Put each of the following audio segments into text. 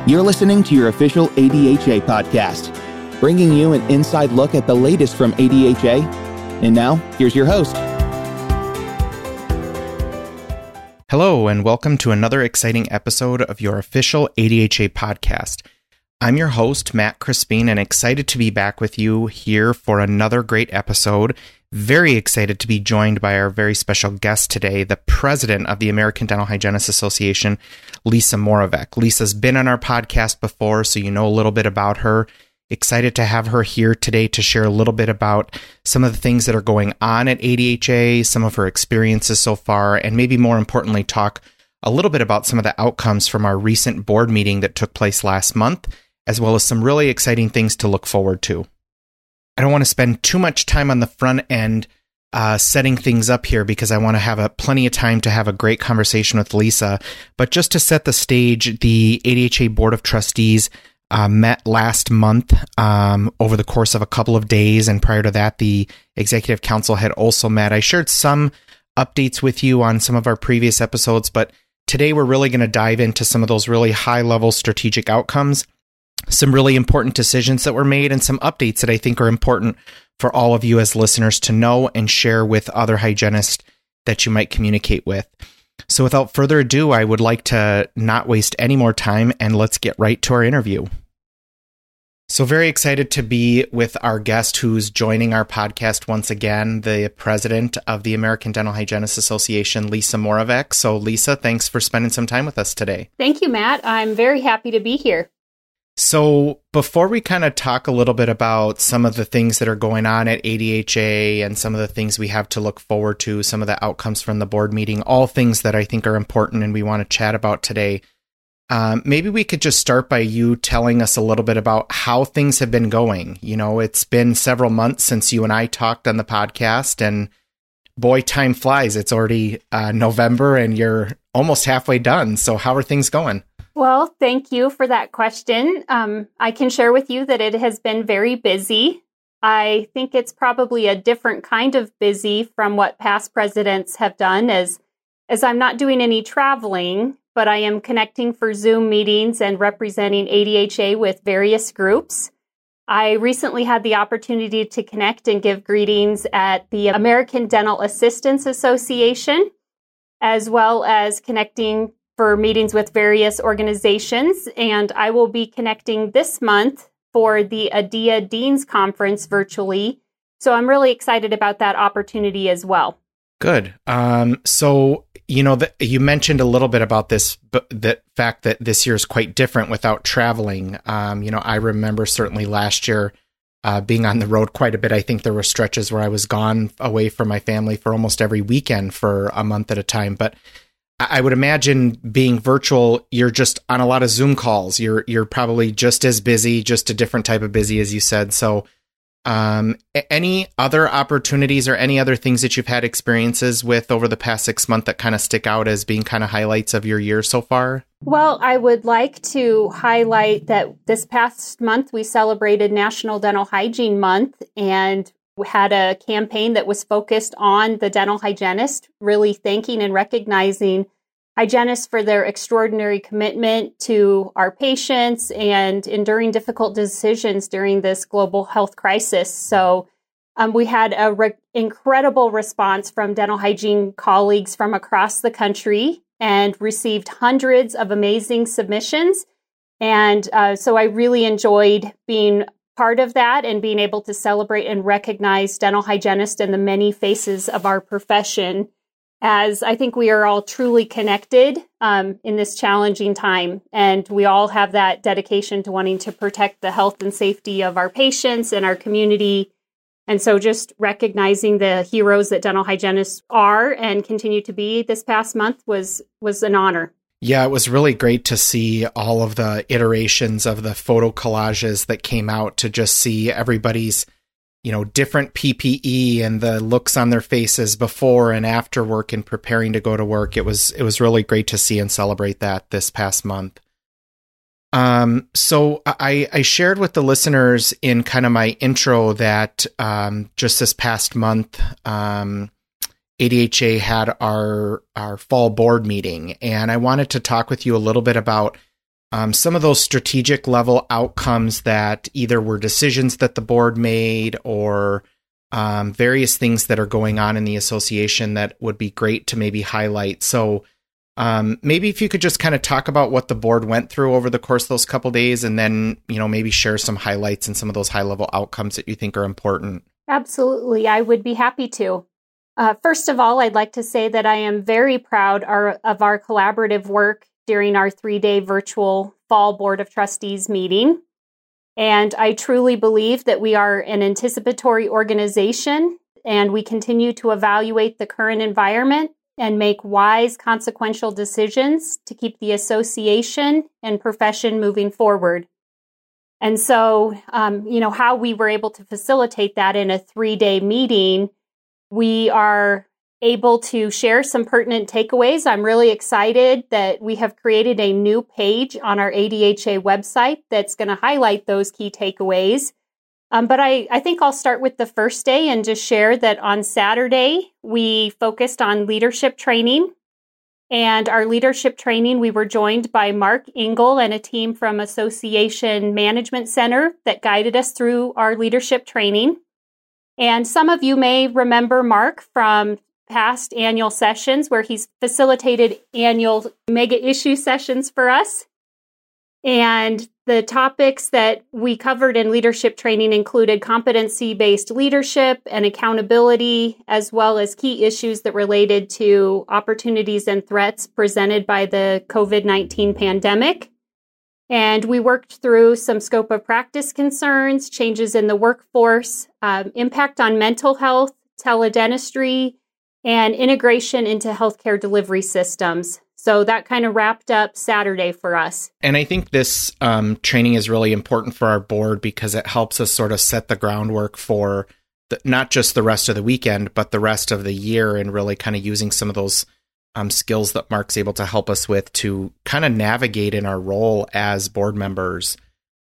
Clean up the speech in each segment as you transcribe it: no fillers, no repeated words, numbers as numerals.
You're listening to your official ADHA podcast, bringing you an inside look at the latest from ADHA. And now, here's your host. Hello, and welcome to another exciting episode of your official ADHA podcast. I'm your host, Matt Crispin, and excited to be back with you here for another great episode. Very excited to be joined by our very special guest today, the president of the American Dental Hygienists Association, Lisa Moravec. Lisa's been on our podcast before, so you know a little bit about her. Excited to have her here today to share a little bit about some of the things that are going on at ADHA, some of her experiences so far, and maybe more importantly, talk a little bit about some of the outcomes from our recent board meeting that took place last month, as well as some really exciting things to look forward to. I don't want to spend too much time on the front end setting things up here because I want to have plenty of time to have a great conversation with Lisa. But just to set the stage, the ADHA Board of Trustees met last month over the course of a couple of days. And prior to that, the Executive Council had also met. I shared some updates with you on some of our previous episodes, but today we're really going to dive into some of those really high-level strategic outcomes, some really important decisions that were made, and some updates that I think are important for all of you as listeners to know and share with other hygienists that you might communicate with. So without further ado, I would like to not waste any more time, and let's get right to our interview. So very excited to be with our guest who's joining our podcast once again, the president of the American Dental Hygienists Association, Lisa Moravec. So Lisa, thanks for spending some time with us today. Thank you, Matt. I'm very happy to be here. So before we kind of talk a little bit about some of the things that are going on at ADHA and some of the things we have to look forward to, some of the outcomes from the board meeting, all things that I think are important and we want to chat about today, maybe we could just start by you telling us a little bit about how things have been going. You know, it's been several months since you and I talked on the podcast, and boy, time flies. It's already November and you're almost halfway done. So how are things going? Well, thank you for that question. I can share with you that it has been very busy. I think it's probably a different kind of busy from what past presidents have done, as I'm not doing any traveling, but I am connecting for Zoom meetings and representing ADHA with various groups. I recently had the opportunity to connect and give greetings at the American Dental Assistants Association, as well as connecting for meetings with various organizations, and I will be connecting this month for the ADIA Deans Conference virtually. So I'm really excited about that opportunity as well. Good. So, you know, you mentioned a little bit about this, the fact that this year is quite different without traveling. You know, I remember certainly last year being on the road quite a bit. I think there were stretches where I was gone away from my family for almost every weekend for a month at a time. But I would imagine being virtual, you're just on a lot of Zoom calls. You're probably just as busy, just a different type of busy, as you said. So any other opportunities or any other things that you've had experiences with over the past 6 months that kind of stick out as being kind of highlights of your year so far? Well, I would like to highlight that this past month we celebrated National Dental Hygiene Month, and we had a campaign that was focused on the dental hygienist, really thanking and recognizing hygienists for their extraordinary commitment to our patients and enduring difficult decisions during this global health crisis. So we had an incredible response from dental hygiene colleagues from across the country and received hundreds of amazing submissions. And so I really enjoyed being part of that and being able to celebrate and recognize dental hygienists and the many faces of our profession, as I think we are all truly connected in this challenging time. And we all have that dedication to wanting to protect the health and safety of our patients and our community. And so just recognizing the heroes that dental hygienists are and continue to be this past month was an honor. Yeah, it was really great to see all of the iterations of the photo collages that came out, to just see everybody's, you know, different PPE and the looks on their faces before and after work and preparing to go to work. It was really great to see and celebrate that this past month. So I shared with the listeners in kind of my intro that just this past month, ADHA had our fall board meeting, and I wanted to talk with you a little bit about some of those strategic level outcomes that either were decisions that the board made or various things that are going on in the association that would be great to maybe highlight. So maybe if you could just kind of talk about what the board went through over the course of those couple days, and then, maybe share some highlights and some of those high level outcomes that you think are important. Absolutely. I would be happy to. First of all, I'd like to say that I am very proud of our collaborative work during our 3-day virtual fall Board of Trustees meeting. And I truly believe that we are an anticipatory organization, and we continue to evaluate the current environment and make wise, consequential decisions to keep the association and profession moving forward. And so, how we were able to facilitate that in a 3-day meeting, we are able to share some pertinent takeaways. I'm really excited that we have created a new page on our ADHA website that's going to highlight those key takeaways. But I think I'll start with the first day and just share that on Saturday, we focused on leadership training. And our leadership training, we were joined by Mark Engel and a team from Association Management Center that guided us through our leadership training. And some of you may remember Mark from past annual sessions where he's facilitated annual mega issue sessions for us. And the topics that we covered in leadership training included competency-based leadership and accountability, as well as key issues that related to opportunities and threats presented by the COVID-19 pandemic. And we worked through some scope of practice concerns, changes in the workforce, impact on mental health, teledentistry, and integration into healthcare delivery systems. So that kind of wrapped up Saturday for us. And I think this training is really important for our board because it helps us sort of set the groundwork for not just the rest of the weekend, but the rest of the year, and really kind of using some of those skills that Mark's able to help us with to kind of navigate in our role as board members.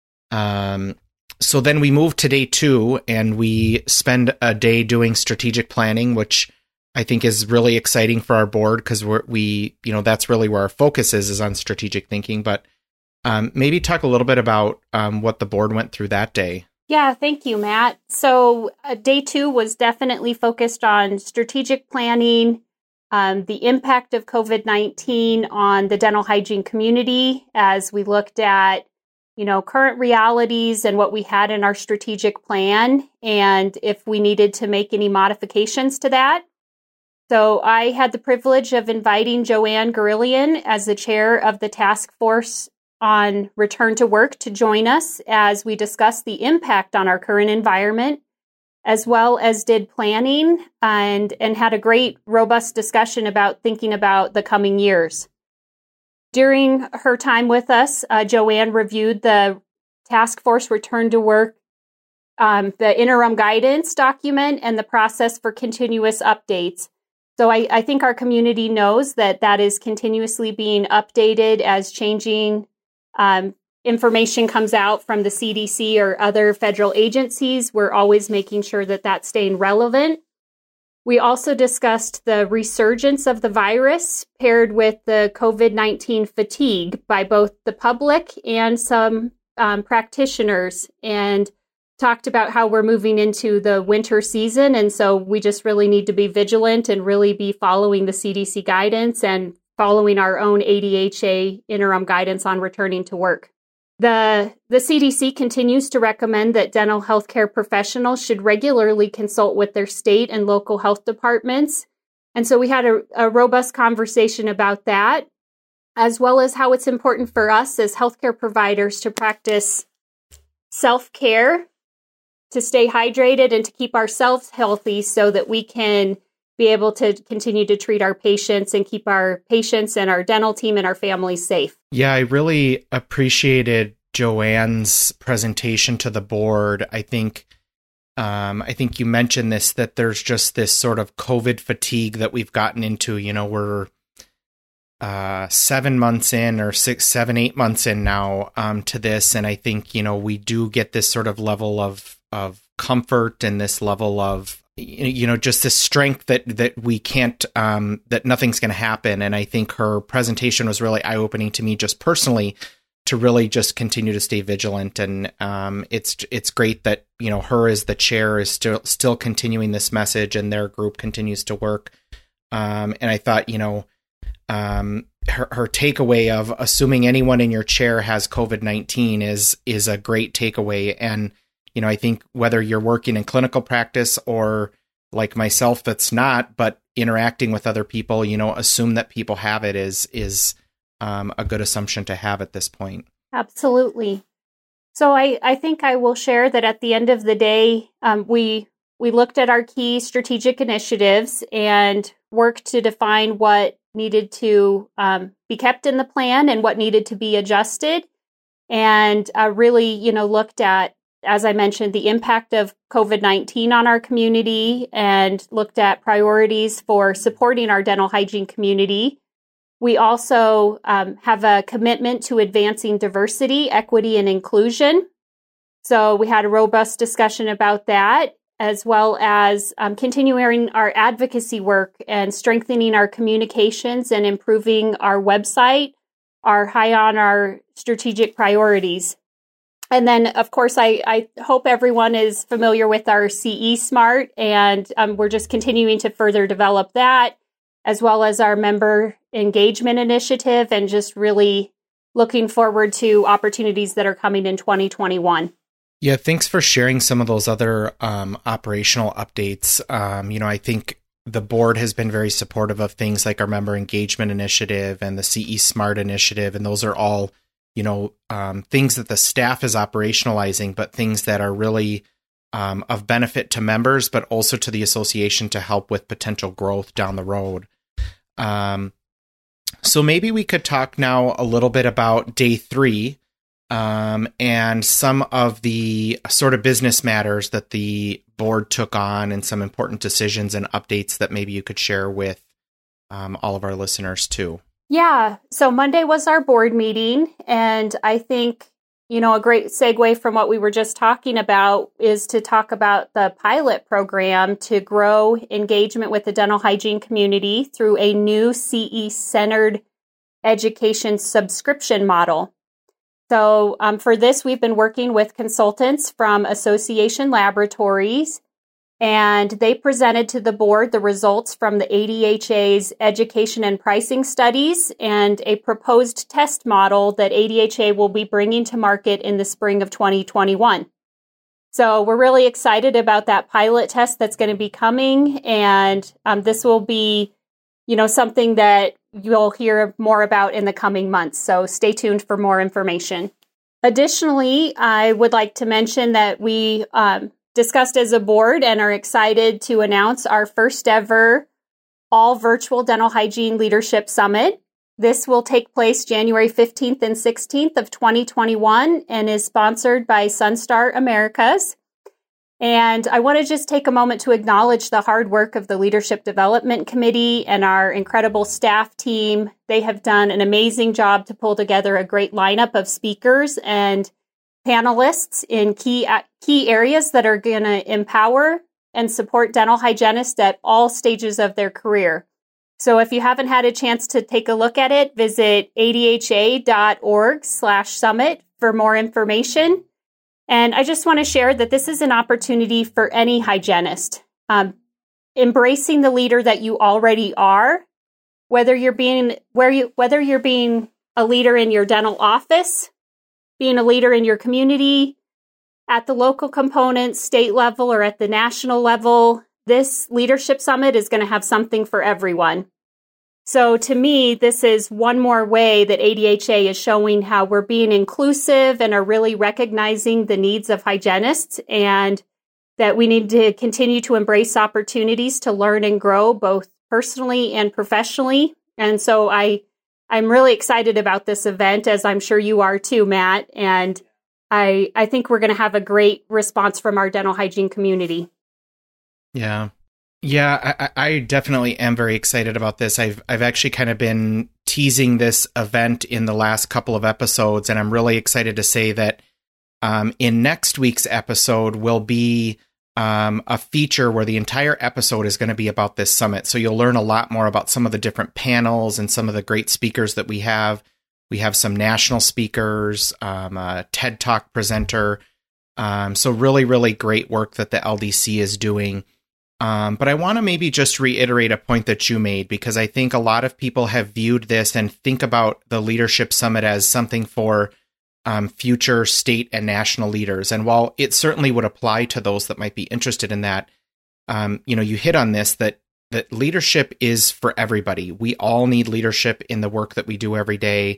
So then we move to day 2 and we spend a day doing strategic planning, which I think is really exciting for our board because we that's really where our focus is on strategic thinking. But maybe talk a little bit about what the board went through that day. Yeah, thank you, Matt. So day 2 was definitely focused on strategic planning, the impact of COVID-19 on the dental hygiene community as we looked at, current realities and what we had in our strategic plan, and if we needed to make any modifications to that. So I had the privilege of inviting Joanne Garillion as the chair of the task force on return to work to join us as we discussed the impact on our current environment, as well as did planning and had a great, robust discussion about thinking about the coming years. During her time with us, Joanne reviewed the task force return to work, the interim guidance document, and the process for continuous updates. So I think our community knows that is continuously being updated as changing information comes out from the CDC or other federal agencies. We're always making sure that that's staying relevant. We also discussed the resurgence of the virus paired with the COVID-19 fatigue by both the public and some practitioners, and talked about how we're moving into the winter season. And so we just really need to be vigilant and really be following the CDC guidance and following our own ADHA interim guidance on returning to work. The CDC continues to recommend that dental healthcare professionals should regularly consult with their state and local health departments. And so we had a robust conversation about that, as well as how it's important for us as healthcare providers to practice self-care, to stay hydrated, and to keep ourselves healthy so that we can be able to continue to treat our patients and keep our patients and our dental team and our families safe. Yeah, I really appreciated Joanne's presentation to the board. I think you mentioned this, that there's just this sort of COVID fatigue that we've gotten into. We're 7 months in, or 6, 7, 8 months in now to this. And I think, we do get this sort of level of comfort and this level of, just this strength that we can't, that nothing's going to happen. And I think her presentation was really eye-opening to me just personally, to really just continue to stay vigilant. And it's great that, her as the chair is still continuing this message, and their group continues to work. And I thought, her takeaway of assuming anyone in your chair has COVID-19 is a great takeaway. And, I think whether you're working in clinical practice or like myself, that's not, but interacting with other people, assume that people have it is a good assumption to have at this point. Absolutely. So I think I will share that at the end of the day, we looked at our key strategic initiatives and worked to define what needed to be kept in the plan and what needed to be adjusted. And really, looked at, as I mentioned, the impact of COVID-19 on our community and looked at priorities for supporting our dental hygiene community. We also have a commitment to advancing diversity, equity, and inclusion. So we had a robust discussion about that, as well as continuing our advocacy work and strengthening our communications and improving our website are high on our strategic priorities. And then, of course, I hope everyone is familiar with our CE Smart, and we're just continuing to further develop that, as well as our member engagement initiative, and just really looking forward to opportunities that are coming in 2021. Yeah, thanks for sharing some of those other operational updates. I think the board has been very supportive of things like our member engagement initiative and the CE Smart initiative, and those are all things that the staff is operationalizing, but things that are really of benefit to members, but also to the association to help with potential growth down the road. So maybe we could talk now a little bit about day 3 and some of the sort of business matters that the board took on and some important decisions and updates that maybe you could share with all of our listeners too. Yeah. So Monday was our board meeting, and I think, a great segue from what we were just talking about is to talk about the pilot program to grow engagement with the dental hygiene community through a new CE-centered education subscription model. So for this, we've been working with consultants from Association Laboratories, and they presented to the board the results from the ADHA's education and pricing studies and a proposed test model that ADHA will be bringing to market in the spring of 2021. So we're really excited about that pilot test that's going to be coming, and this will be, something that you'll hear more about in the coming months. So stay tuned for more information. Additionally, I would like to mention that we discussed as a board and are excited to announce our first ever all virtual dental hygiene leadership summit. This will take place January 15th and 16th of 2021 and is sponsored by Sunstar Americas. And I want to just take a moment to acknowledge the hard work of the Leadership Development Committee and our incredible staff team. They have done an amazing job to pull together a great lineup of speakers and panelists in key areas that are going to empower and support dental hygienists at all stages of their career. So if you haven't had a chance to take a look at it, visit adha.org/summit for more information. And I just want to share that this is an opportunity for any hygienist. Embracing the leader that you already are, whether you're being a leader in your dental office, being a leader in your community, at the local component, state level, or at the national level, this leadership summit is going to have something for everyone. So to me, this is one more way that ADHA is showing how we're being inclusive and are really recognizing the needs of hygienists, and that we need to continue to embrace opportunities to learn and grow both personally and professionally. And so I'm really excited about this event, as I'm sure you are too, Matt. And I think we're going to have a great response from our dental hygiene community. Yeah. Yeah, I definitely am very excited about this. I've actually kind of been teasing this event in the last couple of episodes, and I'm really excited to say that in next week's episode will be a feature where the entire episode is going to be about this summit. So you'll learn a lot more about some of the different panels and some of the great speakers that we have. We have some national speakers, a TED Talk presenter. So really, really great work that the LDC is doing. But I want to maybe just reiterate a point that you made, because I think a lot of people have viewed this and think about the Leadership Summit as something for future state and national leaders. And while it certainly would apply to those that might be interested in that, you hit on this, that leadership is for everybody. We all need leadership in the work that we do every day.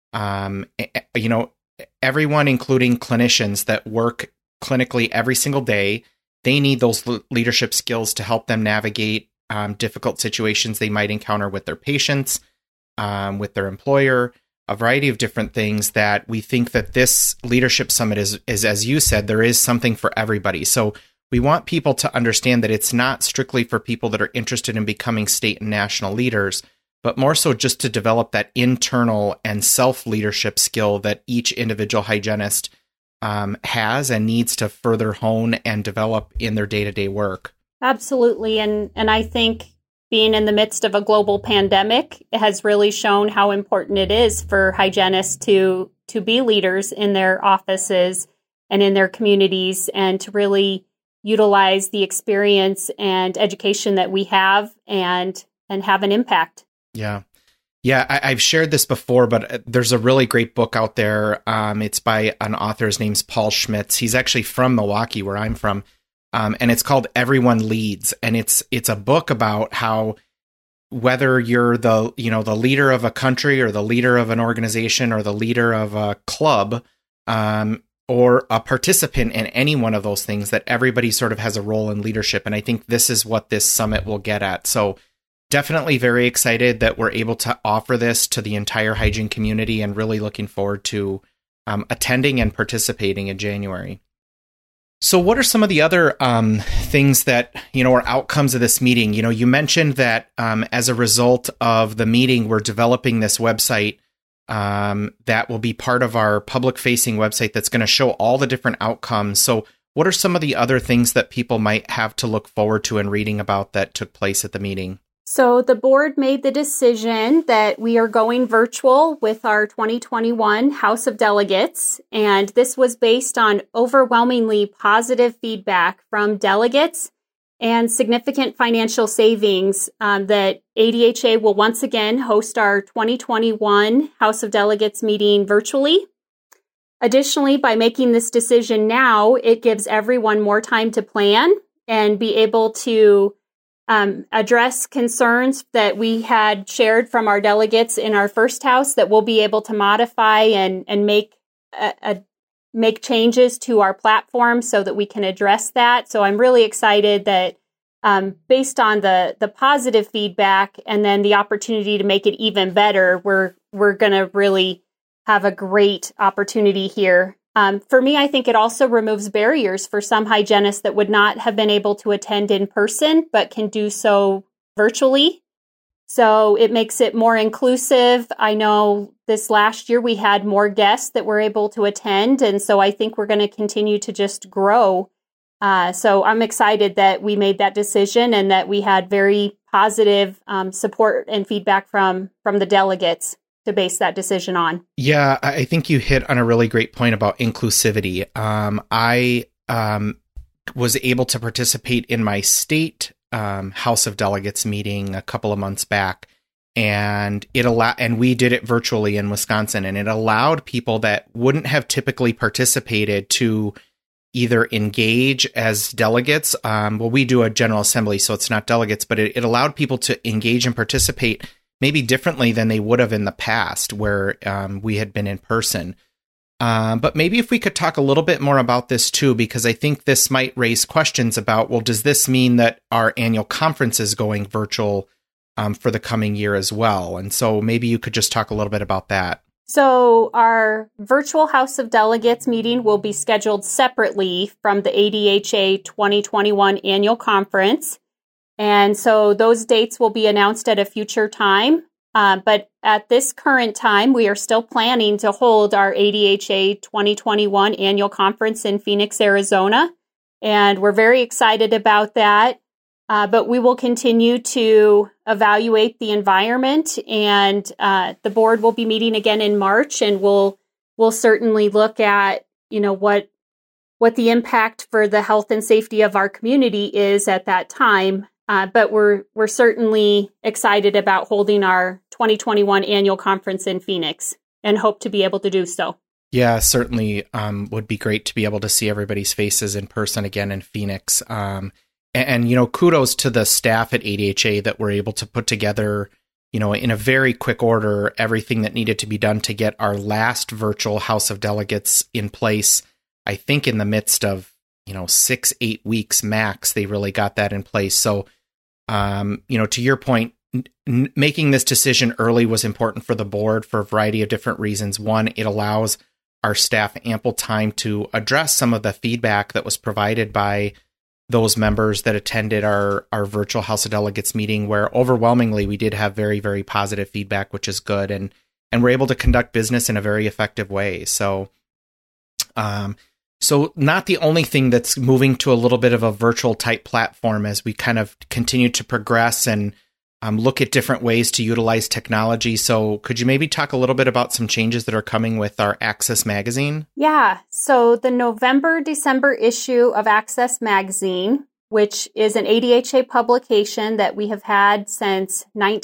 Everyone, including clinicians that work clinically every single day, they need those leadership skills to help them navigate difficult situations they might encounter with their patients, with their employer, a variety of different things. That we think that this Leadership Summit is, as you said, there is something for everybody. So we want people to understand that it's not strictly for people that are interested in becoming state and national leaders, but more so just to develop that internal and self-leadership skill that each individual hygienist has and needs to further hone and develop in their day-to-day work. Absolutely. And I think being in the midst of a global pandemic has really shown how important it is for hygienists to be leaders in their offices and in their communities, and to really utilize the experience and education that we have and have an impact. Yeah. I've shared this before, but there's a really great book out there. It's by an author. His name's Paul Schmitz. He's actually from Milwaukee, where I'm from. And it's called Everyone Leads. And it's a book about how, whether you're the leader of a country, or the leader of an organization, or the leader of a club, or a participant in any one of those things, that everybody sort of has a role in leadership. And I think this is what this summit will get at. So definitely very excited that we're able to offer this to the entire hygiene community, and really looking forward to attending and participating in January. So what are some of the other things that, are outcomes of this meeting? You mentioned that as a result of the meeting, we're developing this website that will be part of our public-facing website that's going to show all the different outcomes. So what are some of the other things that people might have to look forward to in reading about that took place at the meeting? So the board made the decision that we are going virtual with our 2021 House of Delegates, and this was based on overwhelmingly positive feedback from delegates and significant financial savings, that ADHA will once again host our 2021 House of Delegates meeting virtually. Additionally, by making this decision now, it gives everyone more time to plan and be able to address concerns that we had shared from our delegates in our first house, that we'll be able to modify and make changes to our platform so that we can address that. So I'm really excited that based on the positive feedback and then the opportunity to make it even better, we're going to really have a great opportunity here. For me, I think it also removes barriers for some hygienists that would not have been able to attend in person, but can do so virtually. So it makes it more inclusive. I know this last year we had more guests that were able to attend, and so I think we're going to continue to just grow. So I'm excited that we made that decision and that we had very positive support and feedback from the delegates to base that decision on. Yeah, I think you hit on a really great point about inclusivity. I was able to participate in my state House of Delegates meeting a couple of months back, and we did it virtually in Wisconsin, and it allowed people that wouldn't have typically participated to either engage as delegates. We do a general assembly, so it's not delegates, but it allowed people to engage and participate maybe differently than they would have in the past, where we had been in person. But maybe if we could talk a little bit more about this too, because I think this might raise questions about, well, does this mean that our annual conference is going virtual for the coming year as well? And so maybe you could just talk a little bit about that. So our virtual House of Delegates meeting will be scheduled separately from the ADHA 2021 annual conference. And so those dates will be announced at a future time. But at this current time, we are still planning to hold our ADHA 2021 annual conference in Phoenix, Arizona. And we're very excited about that. But we will continue to evaluate the environment, and the board will be meeting again in March, and we'll certainly look at, what the impact for the health and safety of our community is at that time. But we're certainly excited about holding our 2021 annual conference in Phoenix and hope to be able to do so. Yeah, certainly would be great to be able to see everybody's faces in person again in Phoenix. And kudos to the staff at ADHA that were able to put together, in a very quick order, everything that needed to be done to get our last virtual House of Delegates in place. I think in the midst of, 6-8 weeks max, they really got that in place. So, to your point, making this decision early was important for the board for a variety of different reasons. One, it allows our staff ample time to address some of the feedback that was provided by those members that attended our virtual House of Delegates meeting, where overwhelmingly we did have very, very positive feedback, which is good. And we're able to conduct business in a very effective way. So not the only thing that's moving to a little bit of a virtual type platform as we kind of continue to progress and look at different ways to utilize technology. So could you maybe talk a little bit about some changes that are coming with our Access Magazine? Yeah. So the November-December issue of Access Magazine, which is an ADHA publication that we have had since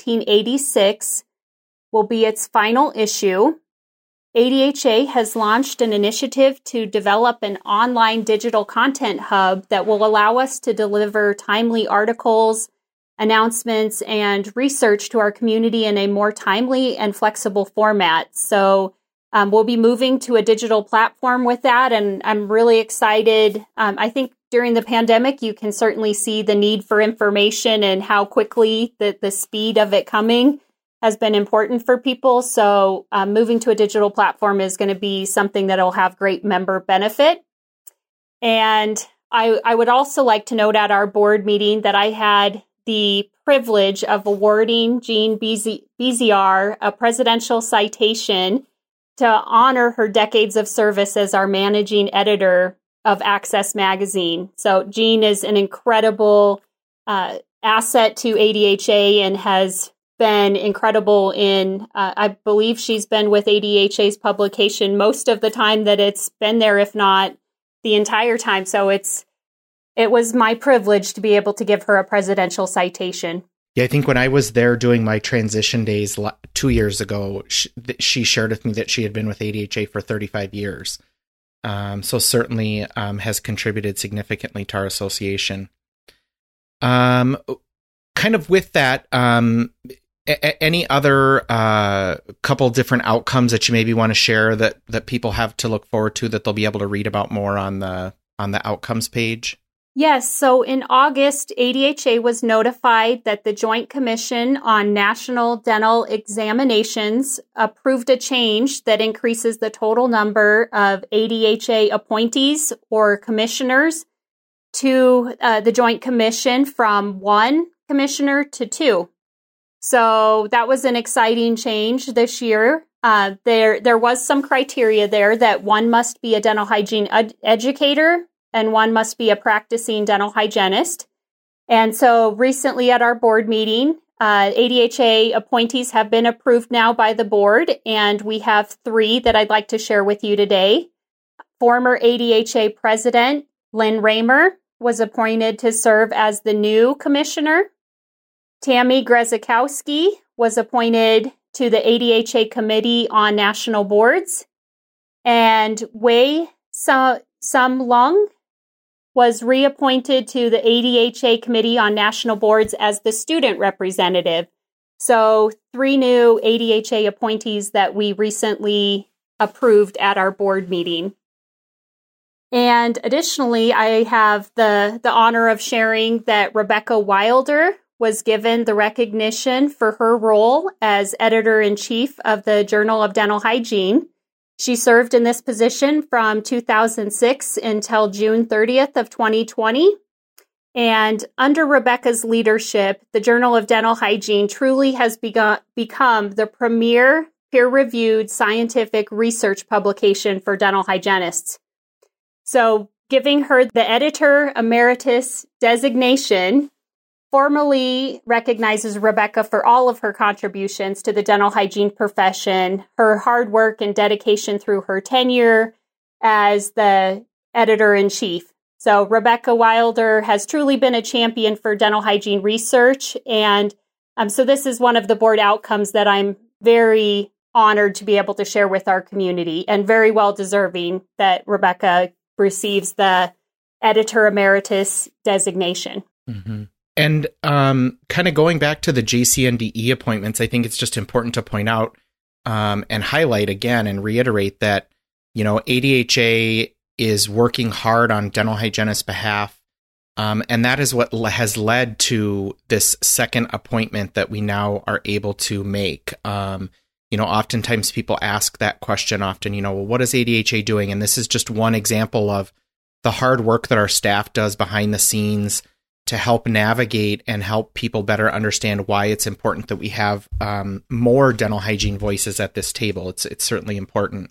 1986, will be its final issue. ADHA has launched an initiative to develop an online digital content hub that will allow us to deliver timely articles, announcements, and research to our community in a more timely and flexible format. So we'll be moving to a digital platform with that, and I'm really excited. I think during the pandemic, you can certainly see the need for information and how quickly the speed of it coming has been important for people. So moving to a digital platform is going to be something that will have great member benefit. And I would also like to note at our board meeting that I had the privilege of awarding Jean Beziar a presidential citation to honor her decades of service as our managing editor of Access Magazine. So Jean is an incredible asset to ADHA and has been incredible in, I believe she's been with ADHA's publication most of the time that it's been there, if not the entire time. So it was my privilege to be able to give her a presidential citation. Yeah, I think when I was there doing my transition days 2 years ago, she shared with me that she had been with ADHA for 35 years. So certainly has contributed significantly to our association. Kind of with that, any other couple different outcomes that you maybe want to share that people have to look forward to that they'll be able to read about more on the outcomes page? Yes. So in August, ADHA was notified that the Joint Commission on National Dental Examinations approved a change that increases the total number of ADHA appointees or commissioners to the Joint Commission from 1 commissioner to 2. So that was an exciting change this year. There was some criteria there that one must be a dental hygiene educator and one must be a practicing dental hygienist. And so recently at our board meeting, ADHA appointees have been approved now by the board, and we have 3 that I'd like to share with you today. Former ADHA president Lynn Raymer was appointed to serve as the new commissioner. Tammy Grezikowski was appointed to the ADHA Committee on National Boards. And Wei Sum Lung was reappointed to the ADHA Committee on National Boards as the student representative. So 3 new ADHA appointees that we recently approved at our board meeting. And additionally, I have the honor of sharing that Rebecca Wilder was given the recognition for her role as editor-in-chief of the Journal of Dental Hygiene. She served in this position from 2006 until June 30th of 2020. And under Rebecca's leadership, the Journal of Dental Hygiene truly has become the premier peer-reviewed scientific research publication for dental hygienists. So giving her the editor emeritus designation formally recognizes Rebecca for all of her contributions to the dental hygiene profession, her hard work and dedication through her tenure as the editor-in-chief. So Rebecca Wilder has truly been a champion for dental hygiene research. And so this is one of the board outcomes that I'm very honored to be able to share with our community, and very well deserving that Rebecca receives the editor emeritus designation. Mm-hmm. And kind of going back to the JCNDE appointments, I think it's just important to point out and highlight again and reiterate that, ADHA is working hard on dental hygienists' behalf. And that is what has led to this second appointment that we now are able to make. Oftentimes people ask that question well, what is ADHA doing? And this is just one example of the hard work that our staff does behind the scenes to help navigate and help people better understand why it's important that we have more dental hygiene voices at this table. It's certainly important.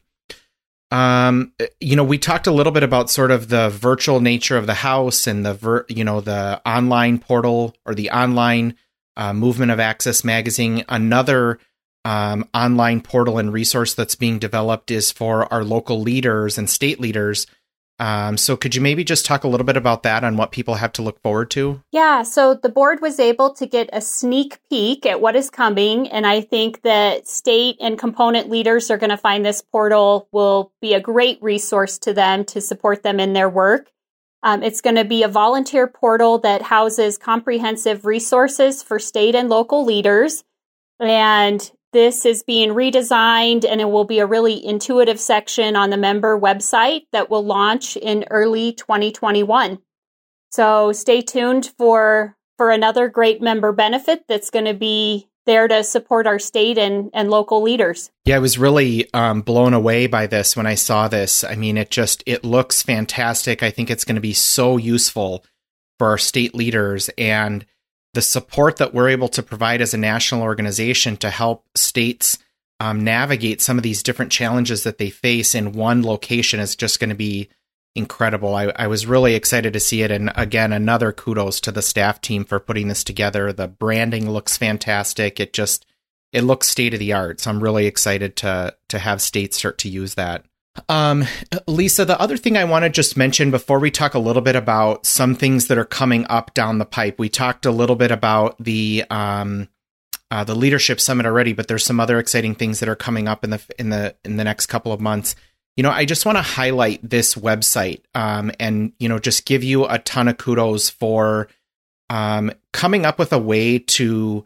We talked a little bit about sort of the virtual nature of the house and the online portal or the online Movement of Access magazine. Another online portal and resource that's being developed is for our local leaders and state leaders. So could you maybe just talk a little bit about that and what people have to look forward to? Yeah, so the board was able to get a sneak peek at what is coming. And I think that state and component leaders are going to find this portal will be a great resource to them to support them in their work. It's going to be a volunteer portal that houses comprehensive resources for state and local leaders. And this is being redesigned, and it will be a really intuitive section on the member website that will launch in early 2021. So stay tuned for another great member benefit that's going to be there to support our state and local leaders. Yeah, I was really blown away by this when I saw this. I mean, it looks fantastic. I think it's going to be so useful for our state leaders, and the support that we're able to provide as a national organization to help states navigate some of these different challenges that they face in one location is just going to be incredible. I was really excited to see it. And again, another kudos to the staff team for putting this together. The branding looks fantastic. It looks state of the art. So I'm really excited to have states start to use that. Lisa, the other thing I want to just mention before we talk a little bit about some things that are coming up down the pipe, we talked a little bit about the leadership summit already, but there's some other exciting things that are coming up in the next couple of months. I just want to highlight this website, and just give you a ton of kudos for coming up with a way to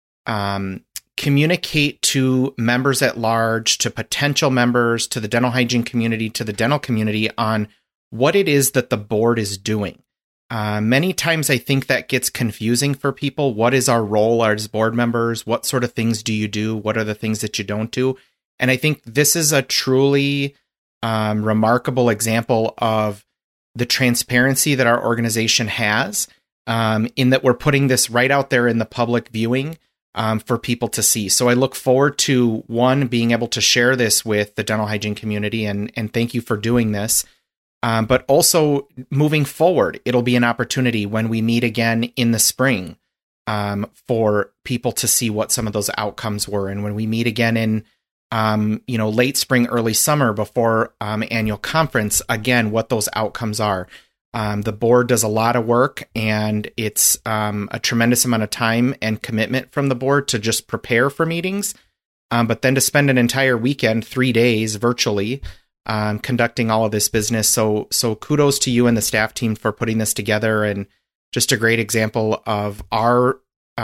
communicate to members at large, to potential members, to the dental hygiene community, to the dental community on what it is that the board is doing. Many times I think that gets confusing for people. What is our role as board members? What sort of things do you do? What are the things that you don't do? And I think this is a truly remarkable example of the transparency that our organization has, in that we're putting this right out there in the public viewing for people to see. So I look forward to, one, being able to share this with the dental hygiene community, and thank you for doing this. But also moving forward, it'll be an opportunity when we meet again in the spring for people to see what some of those outcomes were. And when we meet again in late spring, early summer before annual conference, again, what those outcomes are. The board does a lot of work, and it's a tremendous amount of time and commitment from the board to just prepare for meetings, but then to spend an entire weekend, 3 days virtually, conducting all of this business. So kudos to you and the staff team for putting this together, and just a great example of our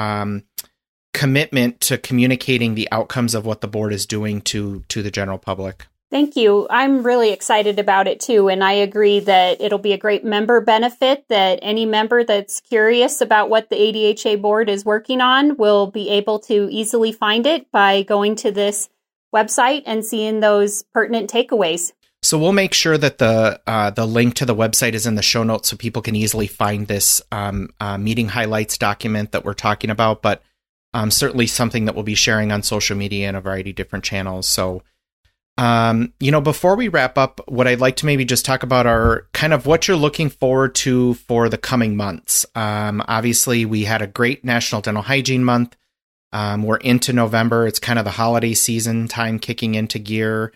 commitment to communicating the outcomes of what the board is doing to the general public. Thank you. I'm really excited about it too. And I agree that it'll be a great member benefit, that any member that's curious about what the ADHA board is working on will be able to easily find it by going to this website and seeing those pertinent takeaways. So we'll make sure that the link to the website is in the show notes so people can easily find this meeting highlights document that we're talking about, but certainly something that we'll be sharing on social media and a variety of different channels. So Before we wrap up, what I'd like to maybe just talk about are kind of what you're looking forward to for the coming months. Obviously, we had a great National Dental Hygiene Month. We're into November. It's kind of the holiday season time kicking into gear.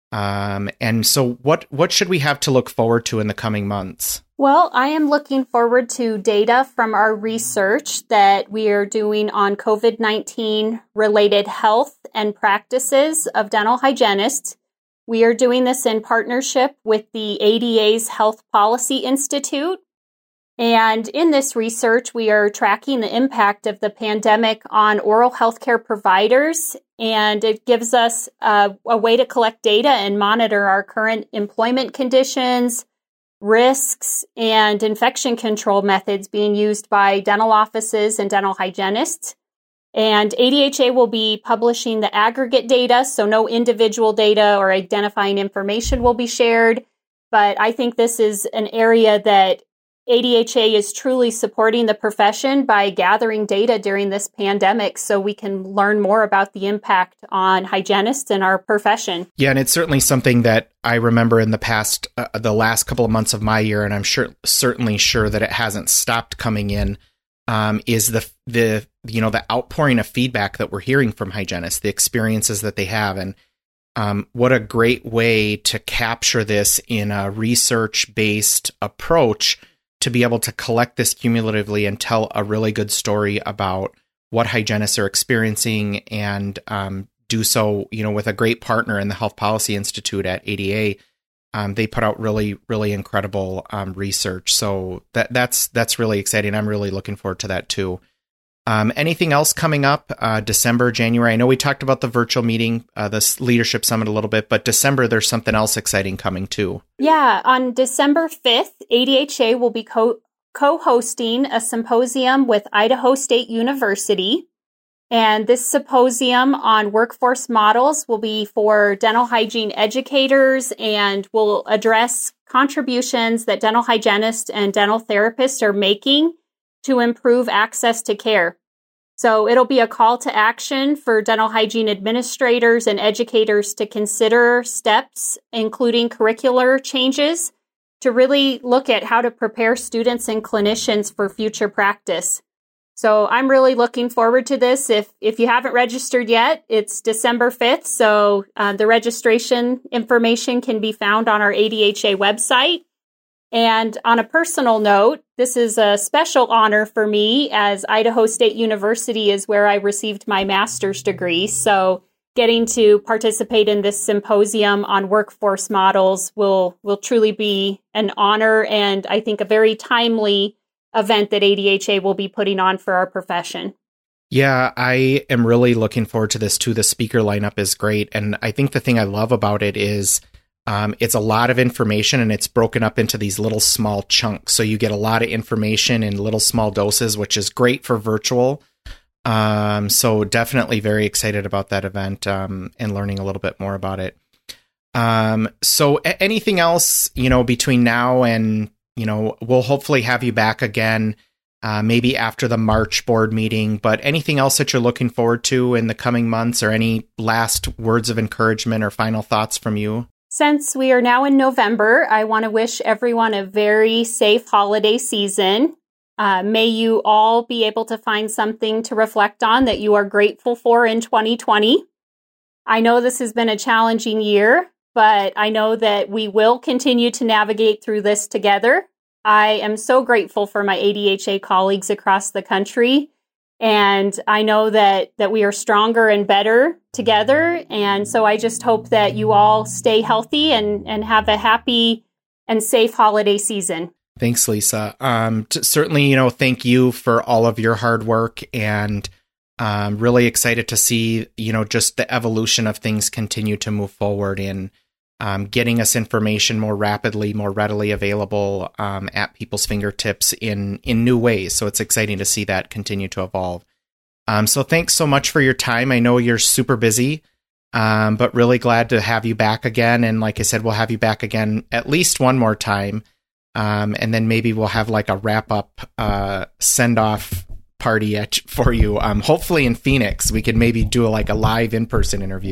And so what should we have to look forward to in the coming months? Well, I am looking forward to data from our research that we are doing on COVID-19 related health and practices of dental hygienists. We are doing this in partnership with the ADA's Health Policy Institute. And in this research, we are tracking the impact of the pandemic on oral healthcare providers, and it gives us a way to collect data and monitor our current employment conditions, risks, and infection control methods being used by dental offices and dental hygienists. And ADHA will be publishing the aggregate data, so no individual data or identifying information will be shared. But I think this is an area that ADHA is truly supporting the profession by gathering data during this pandemic so we can learn more about the impact on hygienists and our profession. Yeah, and it's certainly something that I remember in the past, the last couple of months of my year, and I'm certainly sure that it hasn't stopped coming in, is the outpouring of feedback that we're hearing from hygienists, the experiences that they have, and what a great way to capture this in a research-based approach to be able to collect this cumulatively and tell a really good story about what hygienists are experiencing, and do so, with a great partner in the Health Policy Institute at ADA. They put out really, really incredible research. So that's really exciting. I'm really looking forward to that too. Anything else coming up? December, January? I know we talked about the virtual meeting, this leadership summit a little bit, but December, there's something else exciting coming too. Yeah, on December 5th, ADHA will be co-hosting a symposium with Idaho State University. And this symposium on workforce models will be for dental hygiene educators and will address contributions that dental hygienists and dental therapists are making to improve access to care. So it'll be a call to action for dental hygiene administrators and educators to consider steps, including curricular changes, to really look at how to prepare students and clinicians for future practice. So I'm really looking forward to this. If you haven't registered yet, it's December 5th. So the registration information can be found on our ADHA website. And on a personal note, this is a special honor for me, as Idaho State University is where I received my master's degree. So getting to participate in this symposium on workforce models will truly be an honor, and I think a very timely event that ADHA will be putting on for our profession. Yeah, I am really looking forward to this too. The speaker lineup is great. And I think the thing I love about it is it's a lot of information, and it's broken up into these little small chunks. So you get a lot of information in little small doses, which is great for virtual. So definitely very excited about that event and learning a little bit more about it. So anything else, between now and, we'll hopefully have you back again, maybe after the March board meeting, but anything else that you're looking forward to in the coming months, or any last words of encouragement or final thoughts from you? Since we are now in November, I want to wish everyone a very safe holiday season. May you all be able to find something to reflect on that you are grateful for in 2020. I know this has been a challenging year, but I know that we will continue to navigate through this together. I am so grateful for my ADHA colleagues across the country. And I know that we are stronger and better together. And so I just hope that you all stay healthy and have a happy and safe holiday season. Thanks, Lisa. Certainly, thank you for all of your hard work, and really excited to see, just the evolution of things continue to move forward in getting us information more rapidly, more readily available at people's fingertips in new ways. So it's exciting to see that continue to evolve. So thanks so much for your time. I know you're super busy, but really glad to have you back again. And like I said, we'll have you back again at least one more time. And then maybe we'll have like a wrap-up send-off party for you. Hopefully in Phoenix, we could maybe do a live in-person interview.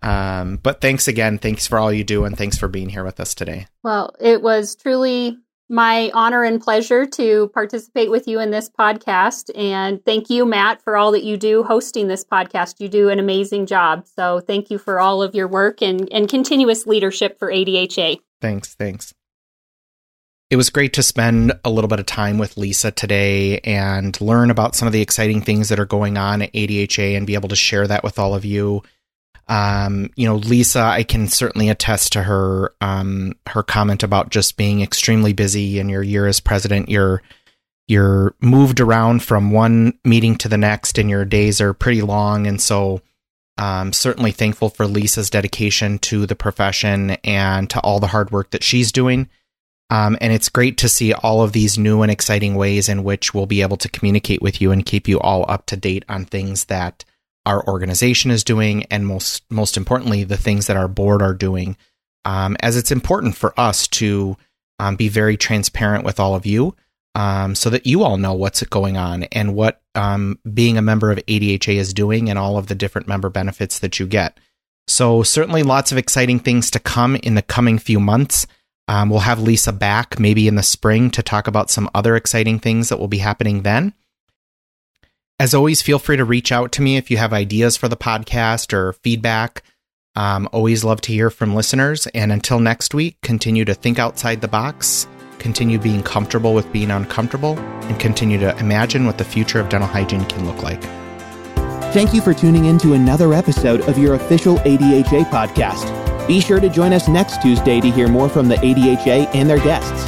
But thanks again. Thanks for all you do, and thanks for being here with us today. Well, it was truly my honor and pleasure to participate with you in this podcast. And thank you, Matt, for all that you do hosting this podcast. You do an amazing job. So thank you for all of your work and continuous leadership for ADHA. Thanks. It was great to spend a little bit of time with Lisa today and learn about some of the exciting things that are going on at ADHA and be able to share that with all of you. Lisa, I can certainly attest to her comment about just being extremely busy in your year as president. You're moved around from one meeting to the next, and your days are pretty long. And so certainly thankful for Lisa's dedication to the profession and to all the hard work that she's doing. And it's great to see all of these new and exciting ways in which we'll be able to communicate with you and keep you all up to date on things that our organization is doing, and most importantly, the things that our board are doing, as it's important for us to be very transparent with all of you, so that you all know what's going on and what being a member of ADHA is doing and all of the different member benefits that you get. So certainly lots of exciting things to come in the coming few months. We'll have Lisa back maybe in the spring to talk about some other exciting things that will be happening then. As always, feel free to reach out to me if you have ideas for the podcast or feedback. Always love to hear from listeners. And until next week, continue to think outside the box, continue being comfortable with being uncomfortable, and continue to imagine what the future of dental hygiene can look like. Thank you for tuning in to another episode of your official ADHA podcast. Be sure to join us next Tuesday to hear more from the ADHA and their guests.